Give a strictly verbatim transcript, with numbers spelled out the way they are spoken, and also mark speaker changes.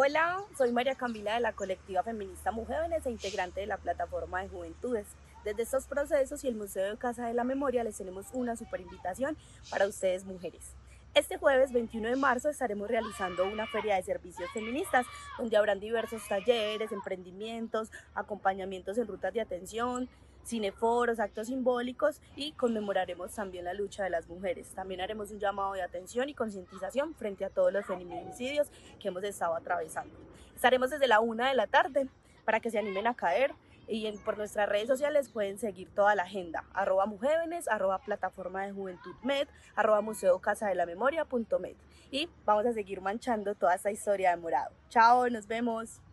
Speaker 1: Hola, soy María Camila de la colectiva feminista Mujeres e integrante de la plataforma de juventudes. Desde estos procesos y el Museo de Casa de la Memoria les tenemos una super invitación para ustedes mujeres. Este jueves veintiuno de marzo estaremos realizando una feria de servicios feministas donde habrán diversos talleres, emprendimientos, acompañamientos en rutas de atención, cineforos, actos simbólicos y conmemoraremos también la lucha de las mujeres. También haremos un llamado de atención y concientización frente a todos los feminicidios que hemos estado atravesando. Estaremos desde la una de la tarde para que se animen a caer y en, por nuestras redes sociales pueden seguir toda la agenda, arroba mujeres, arroba plataforma de juventud med, arroba museo casa de la memoria punto med y vamos a seguir manchando toda esta historia de morado. Chao, nos vemos.